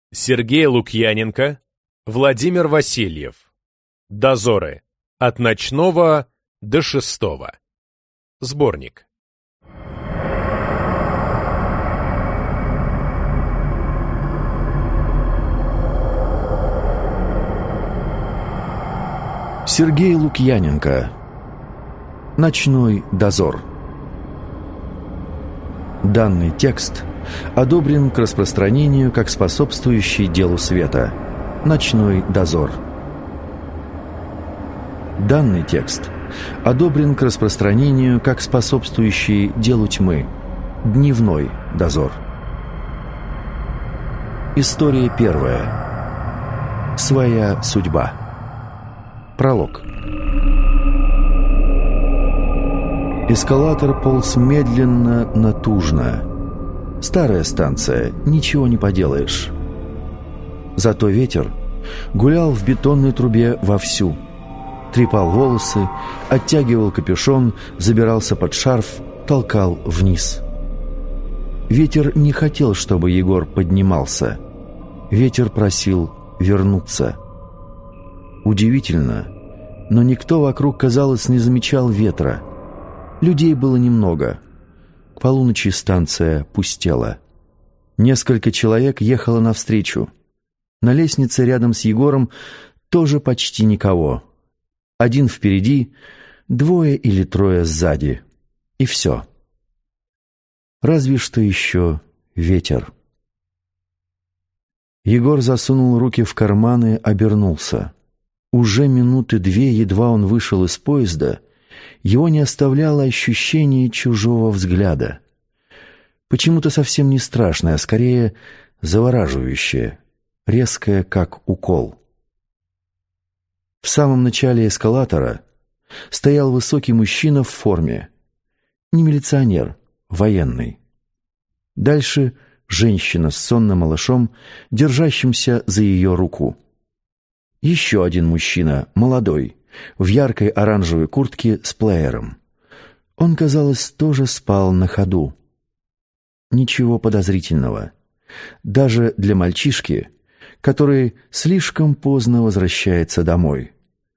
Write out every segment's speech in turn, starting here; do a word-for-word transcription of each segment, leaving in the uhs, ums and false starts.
Сергей Лукьяненко, Владимир Васильев. Дозоры. От ночного до шестого. Сборник. Сергей Лукьяненко. Ночной дозор. Данный текст одобрен к распространению как способствующий делу света. Ночной дозор. Данный текст одобрен к распространению как способствующий делу тьмы. Дневной дозор. История первая. Своя судьба. Пролог. Эскалатор полз медленно, натужно. Старая станция, ничего не поделаешь. Зато ветер гулял в бетонной трубе вовсю. Трепал волосы, оттягивал капюшон, забирался под шарф, толкал вниз. Ветер не хотел, чтобы Егор поднимался. Ветер просил вернуться. Удивительно, но никто вокруг, казалось, не замечал ветра. Людей было немного. К полуночи станция пустела. Несколько человек ехало навстречу. На лестнице рядом с Егором тоже почти никого. Один впереди, двое или трое сзади. И все. Разве что еще ветер. Егор засунул руки в карманы, обернулся. Уже минуты две, едва он вышел из поезда, его не оставляло ощущение чужого взгляда. Почему-то совсем не страшное, а скорее завораживающее, резкое, как укол. В самом начале эскалатора стоял высокий мужчина в форме. Не милиционер, военный. Дальше женщина с сонным малышом, держащимся за ее руку. Еще один мужчина, молодой, в яркой оранжевой куртке с плеером. Он, казалось, тоже спал на ходу. Ничего подозрительного. Даже для мальчишки, который слишком поздно возвращается домой.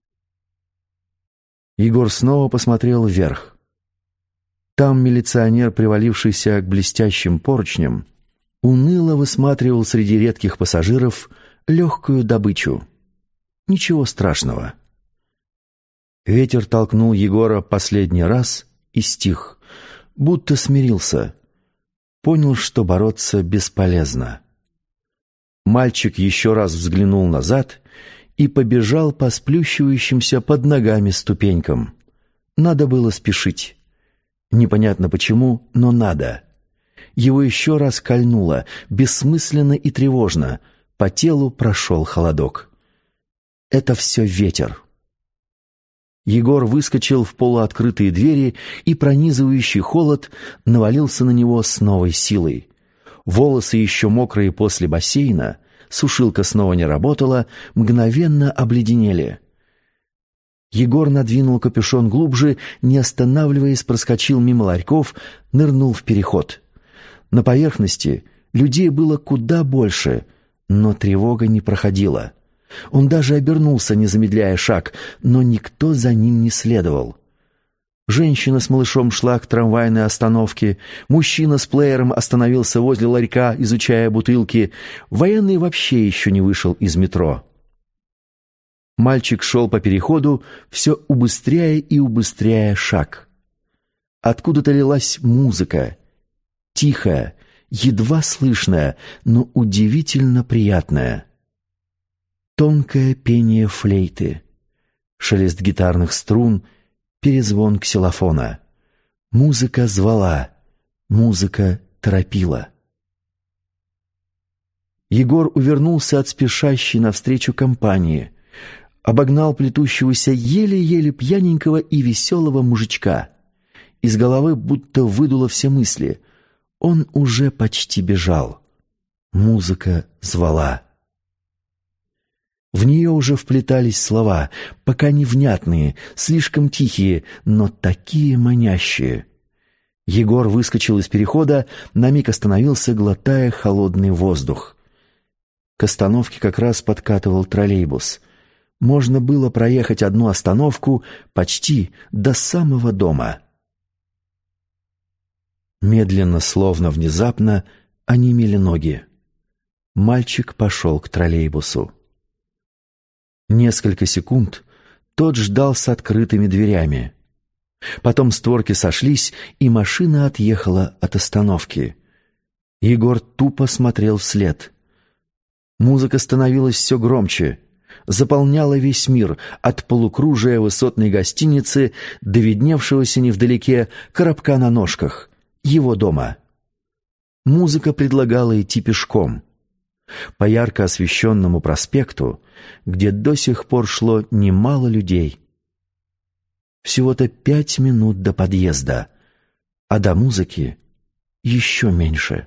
Егор снова посмотрел вверх. Там милиционер, привалившийся к блестящим поручням, уныло высматривал среди редких пассажиров легкую добычу. Ничего страшного. Ветер толкнул Егора последний раз и стих, будто смирился. Понял, что бороться бесполезно. Мальчик еще раз взглянул назад и побежал по сплющивающимся под ногами ступенькам. Надо было спешить. Непонятно почему, но надо. Его еще раз кольнуло, бессмысленно и тревожно. По телу прошел холодок. Это все ветер. Егор выскочил в полуоткрытые двери, и пронизывающий холод навалился на него с новой силой. Волосы, еще мокрые после бассейна, сушилка снова не работала, мгновенно обледенели. Егор надвинул капюшон глубже, не останавливаясь, проскочил мимо ларьков, нырнул в переход. На поверхности людей было куда больше, но тревога не проходила. Он даже обернулся, не замедляя шаг, но никто за ним не следовал. Женщина с малышом шла к трамвайной остановке, мужчина с плеером остановился возле ларька, изучая бутылки. Военный вообще еще не вышел из метро. Мальчик шел по переходу, все убыстряя и убыстряя шаг. Откуда-то лилась музыка, тихая, едва слышная, но удивительно приятная. Тонкое пение флейты, шелест гитарных струн, перезвон ксилофона. Музыка звала, музыка торопила. Егор увернулся от спешащей навстречу компании, обогнал плетущегося еле-еле пьяненького и веселого мужичка. Из головы будто выдуло все мысли. Он уже почти бежал. Музыка звала. В нее уже вплетались слова, пока невнятные, слишком тихие, но такие манящие. Егор выскочил из перехода, на миг остановился, глотая холодный воздух. К остановке как раз подкатывал троллейбус. Можно было проехать одну остановку почти до самого дома. Медленно, словно внезапно, онемели ноги. Мальчик пошел к троллейбусу. Несколько секунд тот ждал с открытыми дверями. Потом створки сошлись, и машина отъехала от остановки. Егор тупо смотрел вслед. Музыка становилась все громче, заполняла весь мир, от полукружия высотной гостиницы до видневшегося невдалеке коробка на ножках, его дома. Музыка предлагала идти пешком. По ярко освещенному проспекту, где до сих пор шло немало людей. Всего-то пять минут до подъезда, а до музыки еще меньше.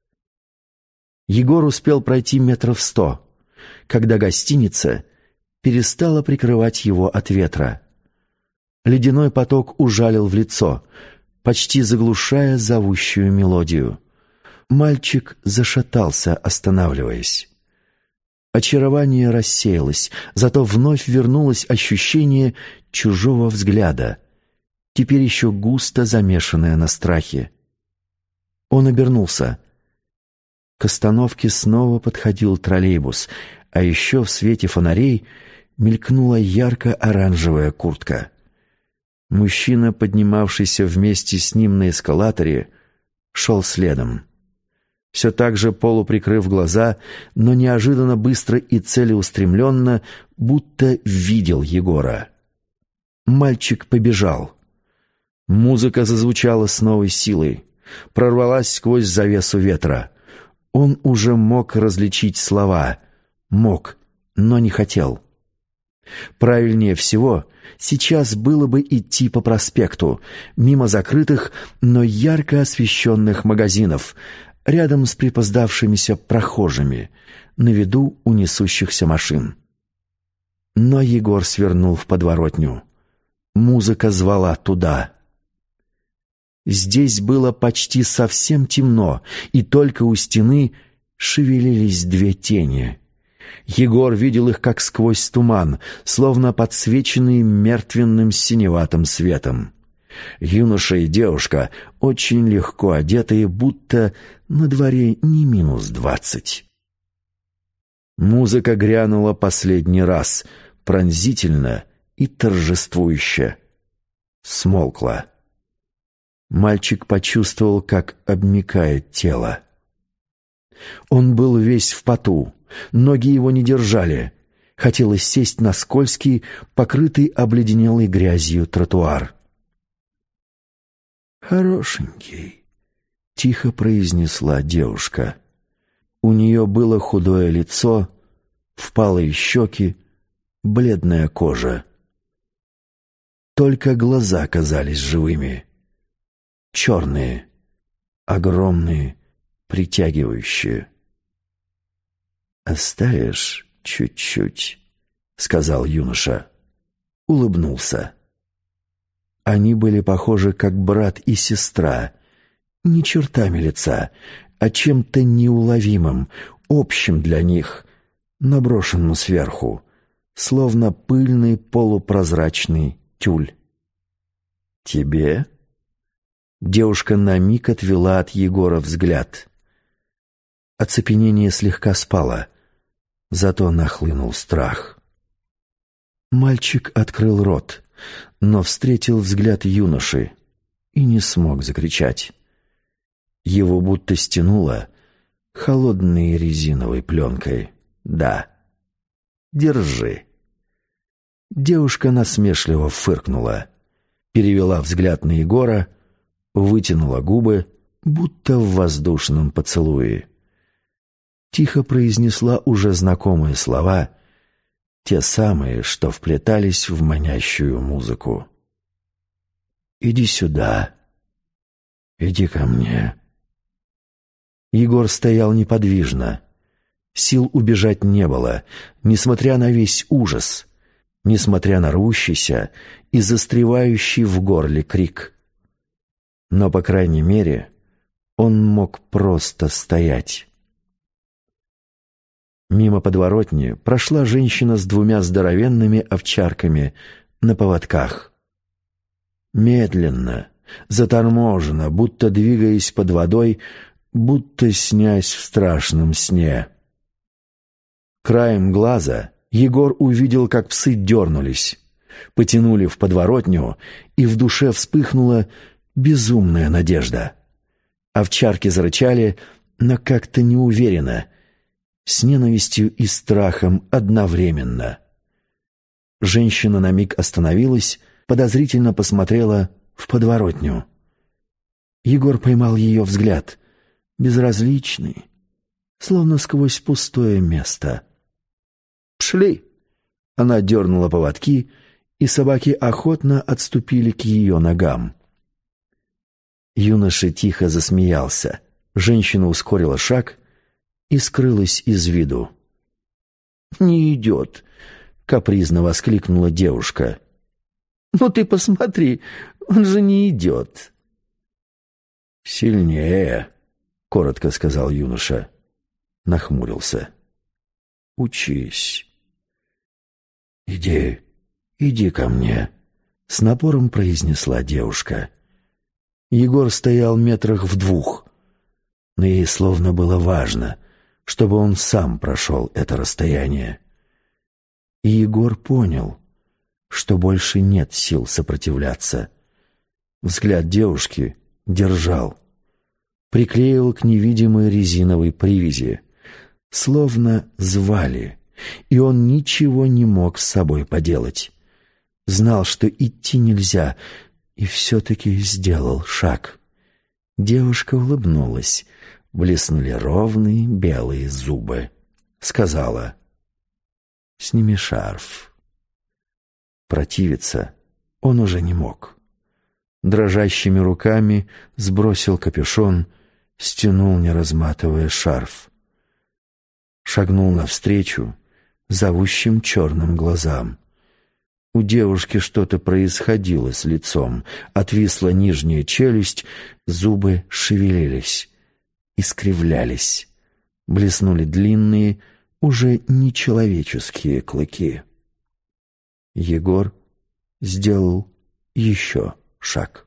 Егор успел пройти метров сто, когда гостиница перестала прикрывать его от ветра. Ледяной поток ужалил в лицо, почти заглушая зовущую мелодию. Мальчик зашатался, останавливаясь. Очарование рассеялось, зато вновь вернулось ощущение чужого взгляда, теперь еще густо замешанное на страхе. Он обернулся. К остановке снова подходил троллейбус, а еще в свете фонарей мелькнула ярко-оранжевая куртка. Мужчина, поднимавшийся вместе с ним на эскалаторе, шел следом. Все так же полуприкрыв глаза, но неожиданно быстро и целеустремленно, будто видел Егора. Мальчик побежал. Музыка зазвучала с новой силой, прорвалась сквозь завесу ветра. Он уже мог различить слова. Мог, но не хотел. Правильнее всего сейчас было бы идти по проспекту, мимо закрытых, но ярко освещенных магазинов, рядом с припоздавшимися прохожими, на виду у несущихся машин. Но Егор свернул в подворотню. Музыка звала туда. Здесь было почти совсем темно, и только у стены шевелились две тени. Егор видел их как сквозь туман, словно подсвеченные мертвенным синеватым светом. Юноша и девушка, очень легко одетые, будто на дворе не минус двадцать. Музыка грянула последний раз, пронзительно и торжествующе. Смолкла. Мальчик почувствовал, как обмякает тело. Он был весь в поту, ноги его не держали. Хотелось сесть на скользкий, покрытый обледенелой грязью тротуар. «Хорошенький», — тихо произнесла девушка. У нее было худое лицо, впалые щеки, бледная кожа. Только глаза казались живыми. Черные, огромные, притягивающие. «Оставишь чуть-чуть», — сказал юноша. Улыбнулся. Они были похожи как брат и сестра, не чертами лица, а чем-то неуловимым, общим для них, наброшенным сверху, словно пыльный полупрозрачный тюль. «Тебе?» Девушка на миг отвела от Егора взгляд. Оцепенение слегка спало, зато нахлынул страх. Мальчик открыл рот, но встретил взгляд юноши и не смог закричать. Его будто стянуло холодной резиновой пленкой. «Да, держи». Девушка насмешливо фыркнула, перевела взгляд на Егора, вытянула губы, будто в воздушном поцелуе. Тихо произнесла уже знакомые слова, те самые, что вплетались в манящую музыку. «Иди сюда, иди ко мне». Егор стоял неподвижно. Сил убежать не было, несмотря на весь ужас, несмотря на рвущийся и застревающий в горле крик. Но, по крайней мере, он мог просто стоять. Мимо подворотни прошла женщина с двумя здоровенными овчарками на поводках. Медленно, заторможенно, будто двигаясь под водой, будто снясь в страшном сне. Краем глаза Егор увидел, как псы дернулись, потянули в подворотню, и в душе вспыхнула безумная надежда. Овчарки зарычали, но как-то неуверенно, с ненавистью и страхом одновременно. Женщина на миг остановилась, подозрительно посмотрела в подворотню. Егор поймал ее взгляд, безразличный, словно сквозь пустое место. «Пшли!» Она дернула поводки, и собаки охотно отступили к ее ногам. Юноша тихо засмеялся. Женщина ускорила шаг и скрылась из виду. «Не идет!» — капризно воскликнула девушка. «Ну ты посмотри, он же не идет!» «Сильнее!» — коротко сказал юноша. Нахмурился. «Учись!» «Иди, иди ко мне!» — с напором произнесла девушка. Егор стоял метрах в двух, но ей словно было важно, чтобы он сам прошел это расстояние. И Егор понял, что больше нет сил сопротивляться. Взгляд девушки держал, приклеил к невидимой резиновой привязи, словно звали, и он ничего не мог с собой поделать. Знал, что идти нельзя, и все-таки сделал шаг. Девушка улыбнулась, блеснули ровные белые зубы. Сказала: «Сними шарф». Противиться он уже не мог. Дрожащими руками сбросил капюшон, стянул, не разматывая шарф. Шагнул навстречу зовущим черным глазам. У девушки что-то происходило с лицом. Отвисла нижняя челюсть, зубы шевелились, искривлялись. Блеснули длинные, уже нечеловеческие клыки. Егор сделал еще шаг.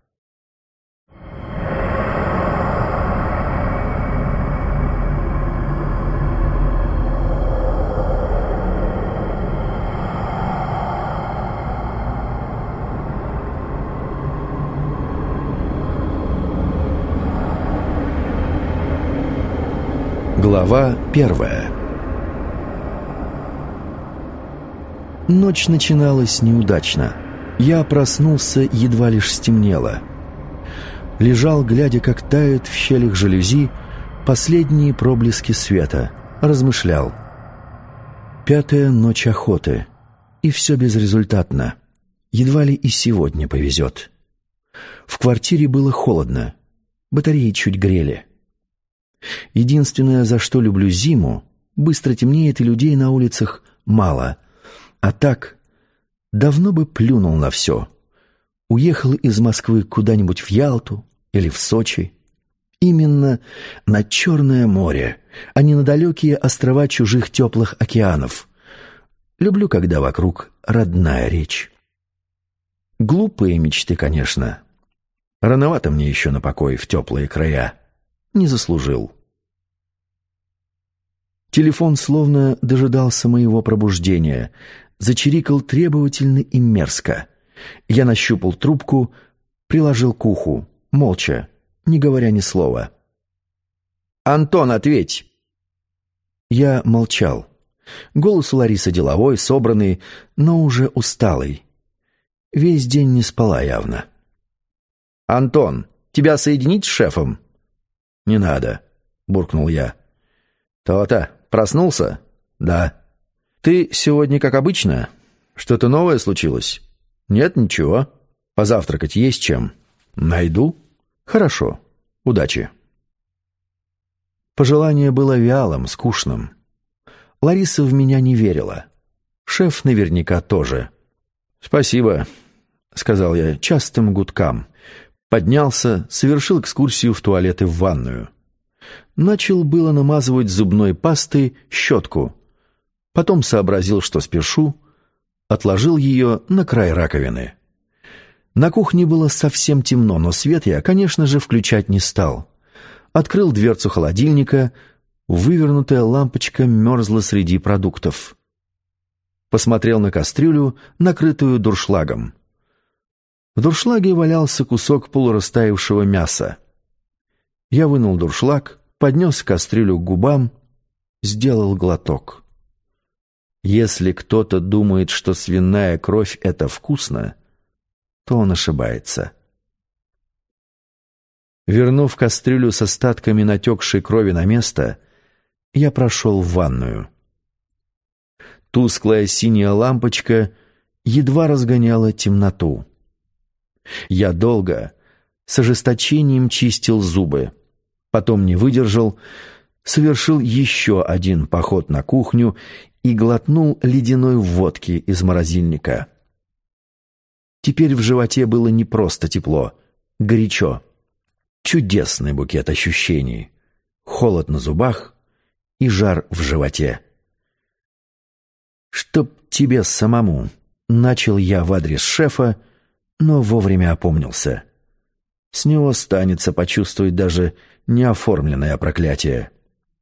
Глава первая. Ночь начиналась неудачно. Я проснулся, едва лишь стемнело. Лежал, глядя, как тают в щелях жалюзи последние проблески света. Размышлял. Пятая ночь охоты. И все безрезультатно. Едва ли и сегодня повезет. В квартире было холодно. Батареи чуть грели. Единственное, за что люблю зиму, быстро темнеет и людей на улицах мало. А так, давно бы плюнул на все. Уехал из Москвы куда-нибудь в Ялту или в Сочи. Именно на Черное море, а не на далекие острова чужих теплых океанов. Люблю, когда вокруг родная речь. Глупые мечты, конечно. Рановато мне еще на покой в теплые края. Не заслужил. Телефон словно дожидался моего пробуждения. Зачирикал требовательно и мерзко. Я нащупал трубку, приложил к уху, молча, не говоря ни слова. «Антон, ответь!» Я молчал. Голос у Ларисы деловой, собранный, но уже усталый. Весь день не спала явно. «Антон, тебя соединить с шефом?» «Не надо», — буркнул я. «То-то, проснулся?» «Да». «Ты сегодня как обычно? Что-то новое случилось?» «Нет, ничего. Позавтракать есть чем?» «Найду». «Хорошо. Удачи». Пожелание было вялым, скучным. Лариса в меня не верила. Шеф наверняка тоже. «Спасибо», — сказал я частым гудкам. Поднялся, совершил экскурсию в туалет и в ванную. Начал было намазывать зубной пастой щетку, Потом сообразил, что спешу, отложил ее на край раковины. На кухне было совсем темно, но свет я, конечно же, включать не стал. Открыл дверцу холодильника, вывернутая лампочка мерзла среди продуктов. Посмотрел на кастрюлю, накрытую дуршлагом. В дуршлаге валялся кусок полурастаявшего мяса. Я вынул дуршлаг, поднес кастрюлю к губам, сделал глоток. Если кто-то думает, что свиная кровь — это вкусно, то он ошибается. Вернув кастрюлю с остатками натекшей крови на место, я прошел в ванную. Тусклая синяя лампочка едва разгоняла темноту. Я долго, с ожесточением чистил зубы, потом не выдержал, совершил еще один поход на кухню и глотнул ледяной водки из морозильника. Теперь в животе было не просто тепло, горячо. Чудесный букет ощущений. Холод на зубах и жар в животе. «Чтоб тебе самому!» — начал я в адрес шефа, но вовремя опомнился. С него станется почувствовать даже неоформленное проклятие.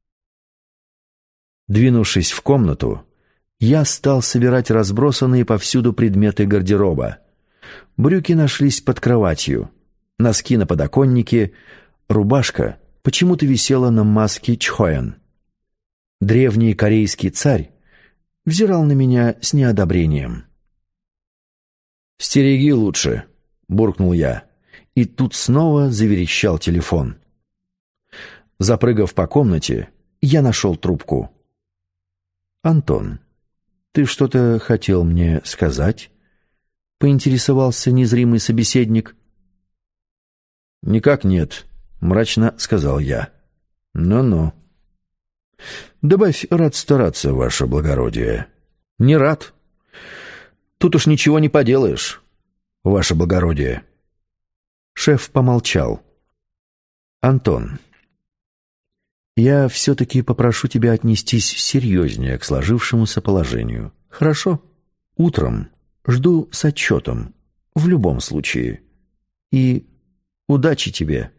Двинувшись в комнату, я стал собирать разбросанные повсюду предметы гардероба. Брюки нашлись под кроватью, носки на подоконнике, рубашка почему-то висела на маске Чхоэн. Древний корейский царь взирал на меня с неодобрением. «Стереги лучше», — буркнул я, и тут снова заверещал телефон. Запрыгав по комнате, я нашел трубку. «Антон, ты что-то хотел мне сказать?» — поинтересовался незримый собеседник. «Никак нет», — мрачно сказал я. «Ну-ну». «Добавь, рад стараться, ваше благородие». «Не рад. Тут уж ничего не поделаешь, ваше благородие». Шеф помолчал. «Антон, я все-таки попрошу тебя отнестись серьезнее к сложившемуся положению. Хорошо? Утром жду с отчетом, в любом случае. И удачи тебе».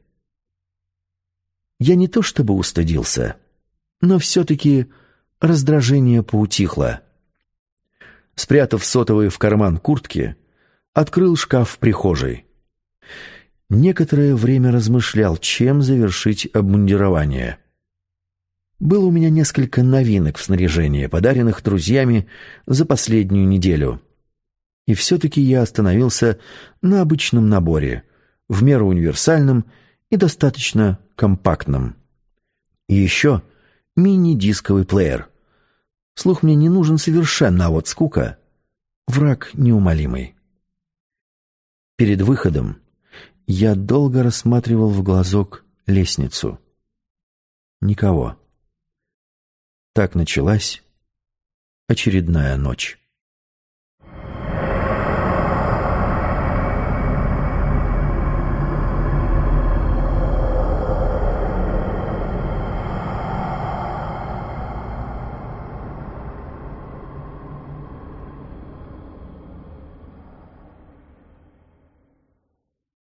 Я не то чтобы устыдился, но все-таки раздражение поутихло. Спрятав сотовый в карман куртки, открыл шкаф в прихожей. Некоторое время размышлял, чем завершить обмундирование. Было у меня несколько новинок в снаряжении, подаренных друзьями за последнюю неделю. И все-таки я остановился на обычном наборе, в меру универсальном и достаточно компактном. И еще мини-дисковый плеер. Слух мне не нужен совершенно, а вот скука — враг неумолимый. Перед выходом я долго рассматривал в глазок лестницу. Никого. Так началась очередная ночь.